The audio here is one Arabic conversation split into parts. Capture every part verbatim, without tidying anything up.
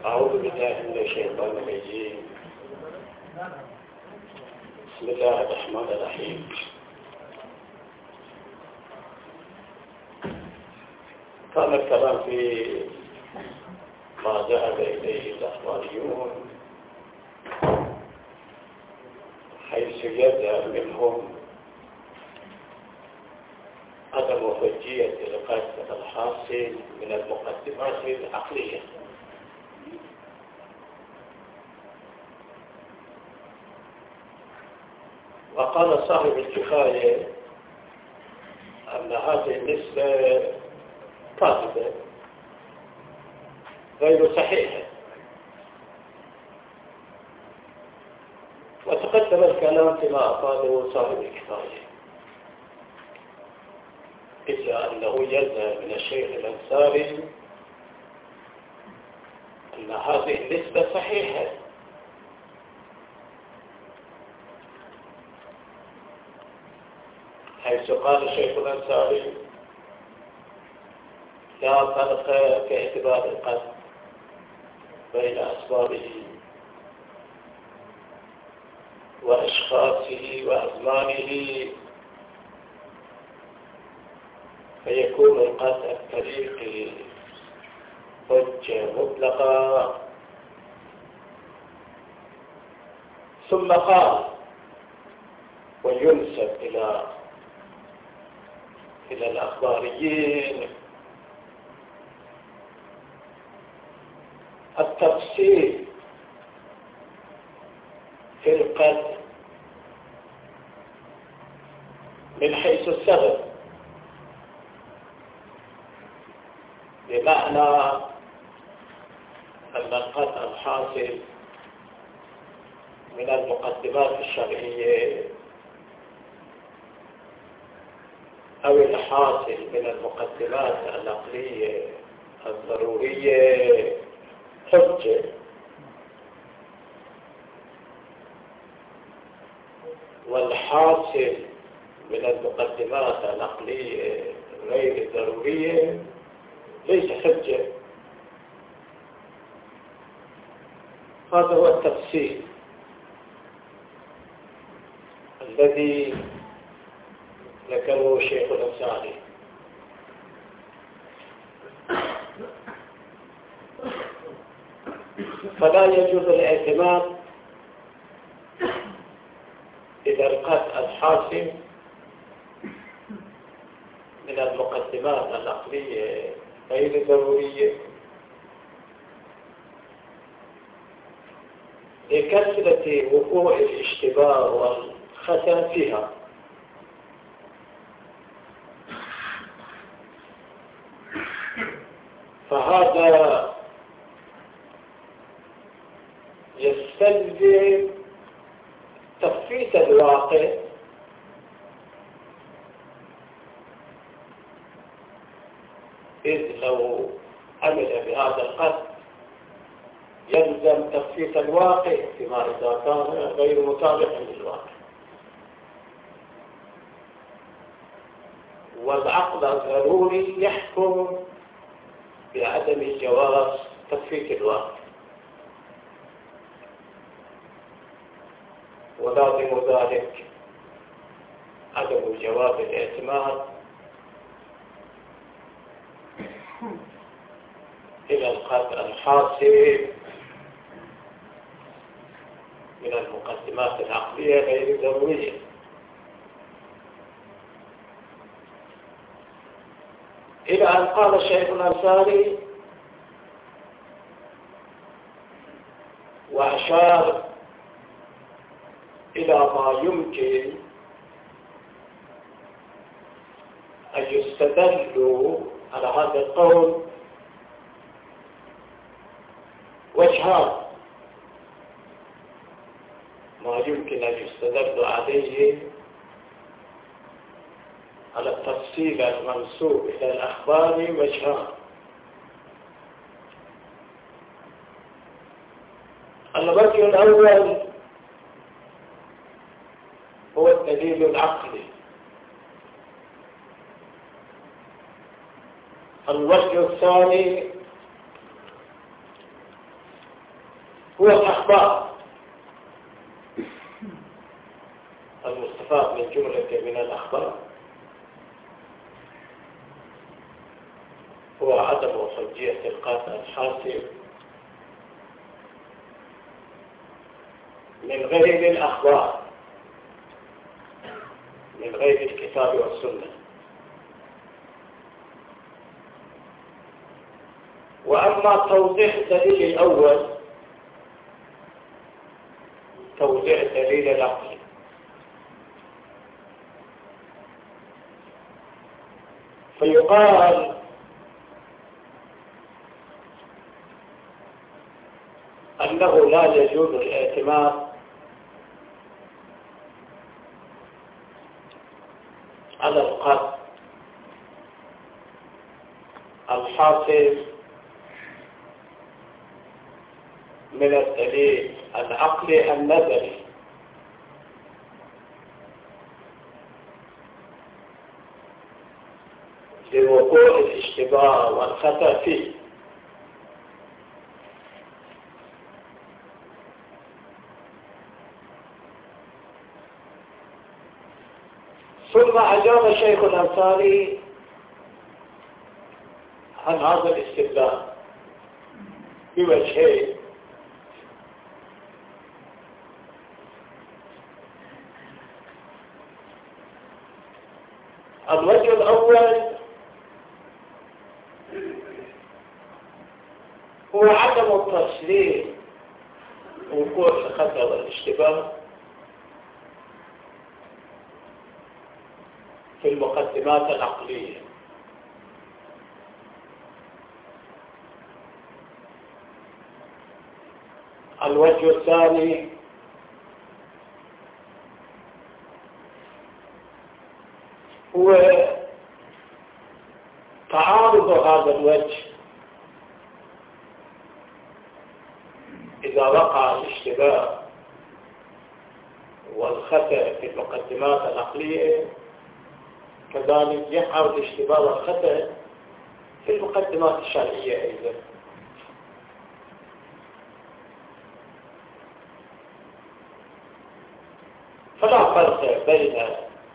أعوذ بالله من الشيطان الرجيم. بسم الله الرحمن الرحيم. كان الكلام في ما ذهب إليه الأخباريون، حيث يظهر منهم عدم حجية القصد الحاصل من المقدمات العقلية. وقال صاحب الكفاية أن هذه النسبة كاذبة غير صحيحة، وتقدم الكلام فيما أفاده صاحب الكفاية، إلا أنه يظهر من الشيخ الأنصاري أن هذه النسبة صحيحة، حيث قال الشيخ الأنصاري: لا فرق في اعتبار القصد بين أسبابه وأشخاصه وأزمانه، فيكون القصد الطريقي حجة مطلقة. ثم قال: وينسب إلى إلى الأخباريين التفصيل في القصد من حيث السبب، بمعنى أن القصد الحاصل من المقدمات الشرعية أو الحاصل من المقدمات العقلية الضرورية حجة، والحاصل من المقدمات العقلية غير الضرورية ليس حجة. هذا هو التفسير الذي ذكره الشيخ الأنصاري. فلا يجوز الاعتماد إذا القصد الحاصل من المقدمات العقلية غير الضرورية لكثرة وقوع الاشتباه والخطأ فيها، فهذا يستلزم تفويت الواقع إذ لو عمل بهذا القصد يلزم تفويت الواقع فيما إذا كان غير مطابق للواقع، والعقل الضروري يحكم بعدم جواز تفويت الواقع، ولازم ذلك عدم جواز الاعتماد إلى القصد الحاصل من المقدمات العقلية غير الضرورية. إلى أن قال الشيخ الأنصاري وأشار إلى ما يمكن أن يستدل على هذا القول وجهان: ما يمكن أن يستدل عليه على التفصيل المنسوب إلى الأخبار وجهان. الوجه الأول هو الدليل العقلي، الوجه الثاني هو الأخبار المستفاد من جملة من الأخبار هو عدم حجية القاطع الحاصل من غير الأخبار، من غير الكتاب والسنة. وأما توضيح الدليل الأول توضيح الدليل العقلي، فيقال أنه لا يجوز الاعتماد على القصد الحاصل من الدليل العقلي النظري لوقوع الاشتباه والخطأ فيه. ثم أجاب الشيخ الأنصاري عن هذا الاستدلال بوجهين. الوجه الأول هو عدم التسليم وقوع الخطأ والاشتباه في المقدمات العقلية. الوجه الثاني هو تعارض هذا الوجه إذا وقع الاشتباه والخطأ في المقدمات العقلية، كذلك يقع الاشتباه والخطأ في المقدمات الشرعية أيضا. فلا فرق بين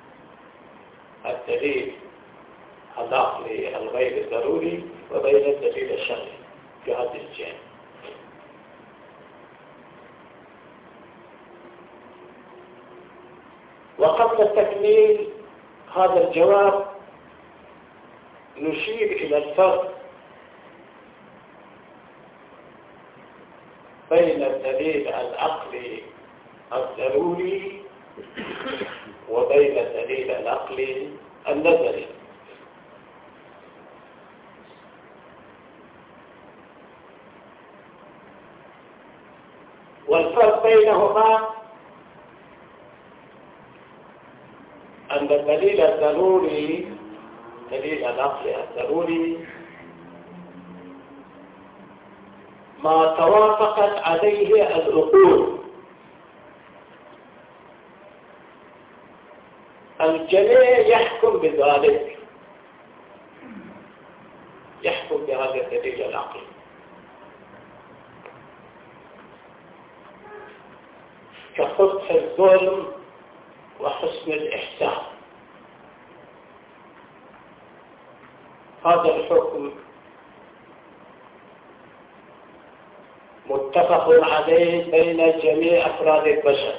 الدليل العقلي الغير الضروري وبين الدليل الشرعي في هذه الجهة. وقبل التكميل هذا الجواب نشير إلى الفرق بين الدليل العقلي الضروري وبين الدليل العقلي النظري. والفرق بينهما أن الدليل الضروري الدليل العقلي الضروري ما توافقت عليه العقول، الجميع يحكم بذلك، يحكم بهذا الدليل العقلي. كقبح الظلم وحسن الإحسان، هذا الحكم متفق عليه بين جميع أفراد البشر،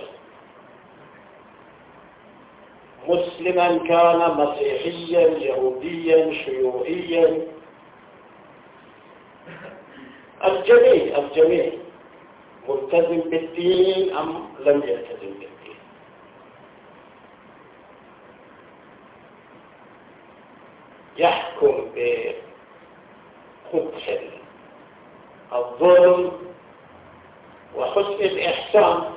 مسلما كان مسيحيا يهوديا شيوعيا، الجميع الجميع ملتزم بالدين أم لم يلتزم بالدين. يحكم بقبح الظلم وحسن الإحسان.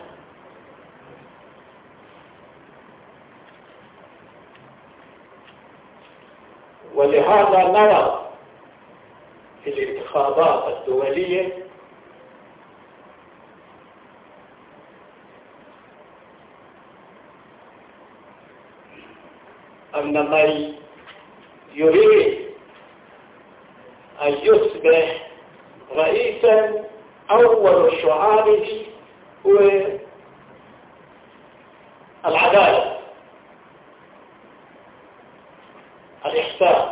ولهذا نرى في الانتخابات الدولية أن من يريد أن يصبح رئيسا أول شعاره هو العدالة، الإحسان.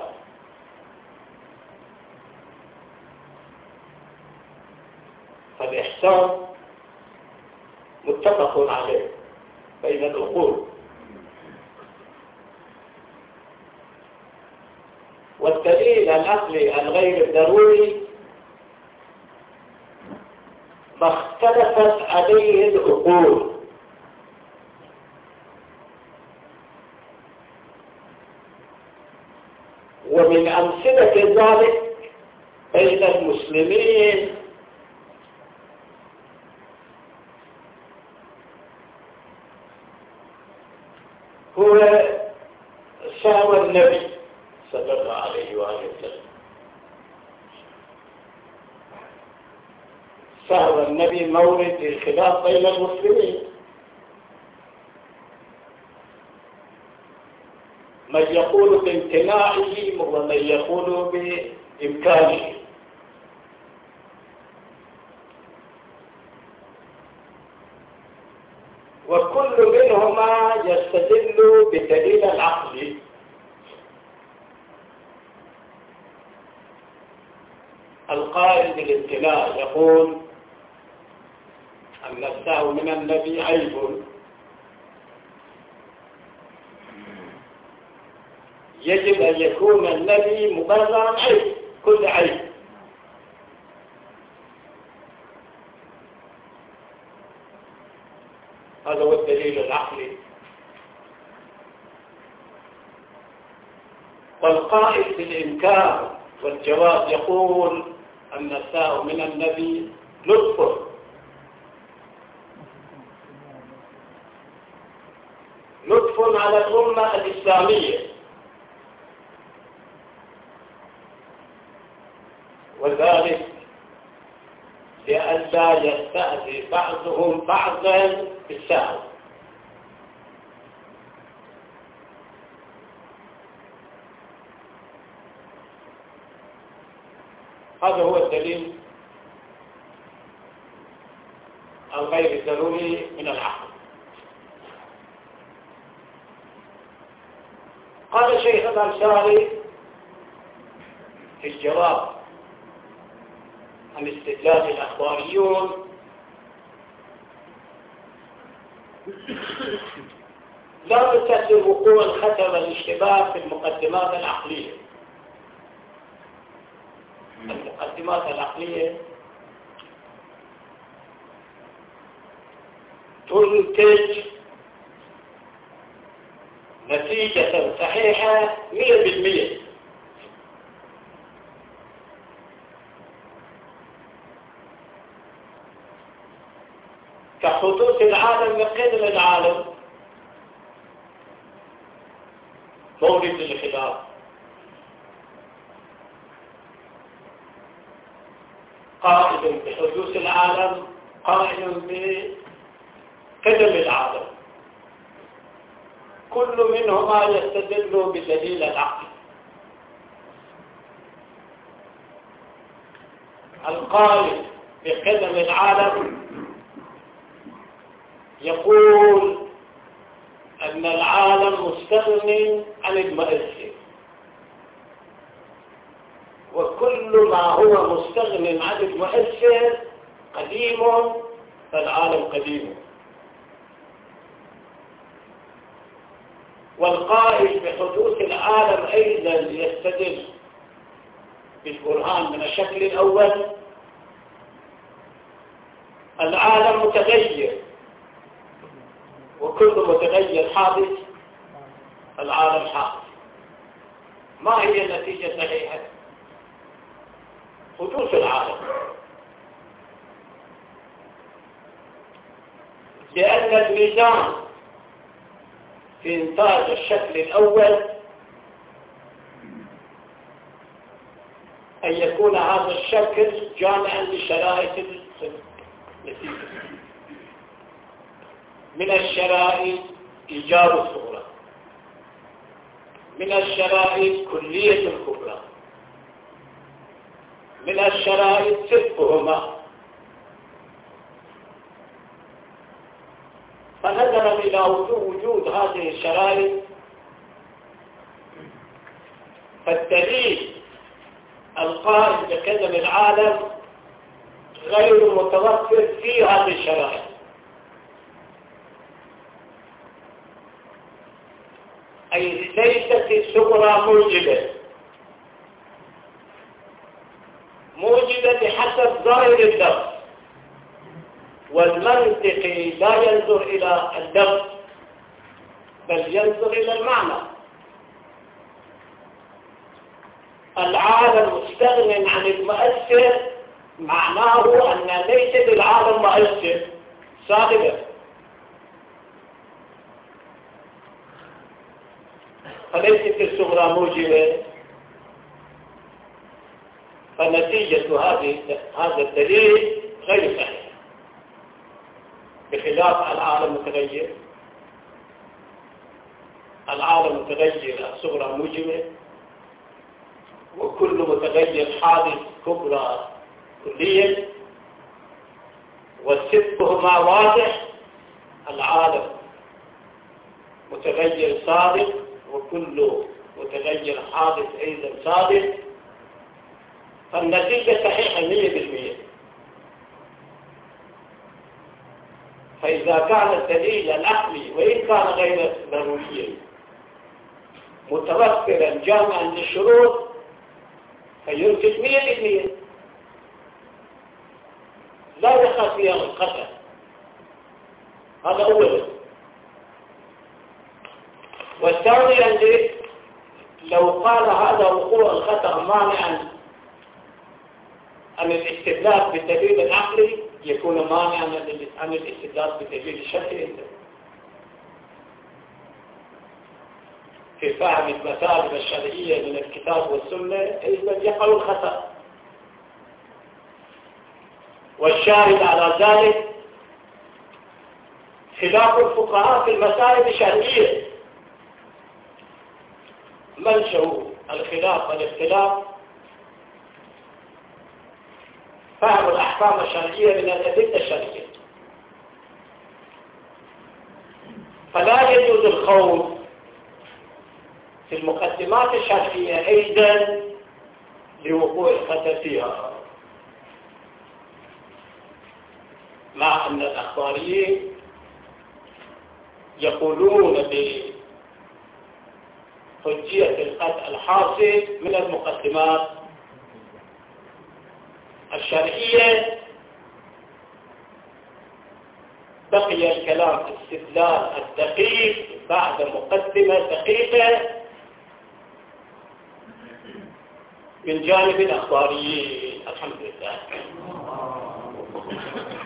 فالإحسان متفق عليه بين العقول، والدليل العقلي الغير الضروري ما اختلفت عليه العقول، ومن أمثلة ذلك بين المسلمين هو سهو النبي صلى الله عليه وآله وسلم. سهو النبي مورد الخلاف بين المسلمين، من يقول بامتناعه ومن يقول بإمكانه. وكل منهما يستدل بدليل العقل. القائل بالامتناع يقول أن السهو من النبي عيب، يجب أن يكون النبي مبررا عيب، كل عيب. هذا هو الدليل العقلي. والقائل بالإمكان والجواز يقول أن السهو من النبي لطف، لطف على الأمة الإسلامية، وذلك لئلا يستأذي بعضهم بعضا بالسهو. هذا هو الدليل الغير الضروري من العقل. قال شيخ الأنصاري في الجواب عن استدلال الأخباريون: لا نستثير وقوع الخطر والاشتباه في المقدمات العقلية. المقدمات العقلية تنتج نتيجة صحيحة مئة بالمئة، كحدوث العالم من قبل العالم مورد الخلاف، قائل بحدوث العالم قائل بقدم العالم، كل منهما يستدل بدليل العقل. القائل بقدم العالم يقول أن العالم مستغني عن المؤثر، وكل ما هو مستغن عن المؤثر قديم، فالعالم قديم. والقائل بحدوث العالم أيضا يستدل بالقرآن من الشكل الأول: العالم متغير، وكل متغير حادث، العالم حادث. ما هي النتيجة الصحيحة؟ حدوث العالم، لأن الميزان في إنتاج الشكل الأول أن يكون هذا الشكل جامعا لشرائط النتيجة. من الشرائط إيجاب الصورة، من الشرائط كلية الكبرى، من الشرائط صدقهما، فنظرا إلى وجود هذه الشرائط فالدليل القائم بكلم العالم غير متوفر في هذه الشرائط، أي ليست الصغرى موجبة موجبة بحسب ظاهر اللفظ، والمنطقي لا ينظر إلى اللفظ بل ينظر إلى المعنى. العالم مستغن عن المؤثر معناه أن ليس للعالم مؤثر صاحبه، فليست الصغرى موجبة. فنتيجة هذه هذا الدليل غير صحيح، بخلاف العالم متغير. العالم متغير، الصغرى موجبة، وكل متغير حادث كبرى كليا، وسبهما واضح. العالم متغير صادق، وكل متغير حادث أيضا صادق، فالنتيجة صحيحة مية بالمية. فإذا كان الدليل العقلي وإن كان غير ضروريا متوفرا جامعا للشروط فينتج مية بالمية، لا يخاف فيها الخطأ. هذا أولا. والثانيا لو قال هذا وقوع الخطأ مانعا عن الاستدلال بالدليل العقلي يكون مانعا عن الاستدلال بالدليل الشرعي في فهم المسائل الشرعية من الكتاب والسنة، إذا يقع الخطأ. والشاهد على ذلك خلاف الفقهاء في المسائل الشرعية. منشأ الخلاف والاختلاف فهم الأحكام الشرعية من الأدلة الشرعية، فلا يجوز الخوض في المقدمات الشرعية أيضا لوقوع الخطأ فيها، مع أن الأخباريين يقولون بحجية القطع الحاصل من المقدمات الشرعية. بقي الكلام في الاستدلال الدقيق بعد مقدمة دقيقة من جانب الأخباريين. الحمد لله.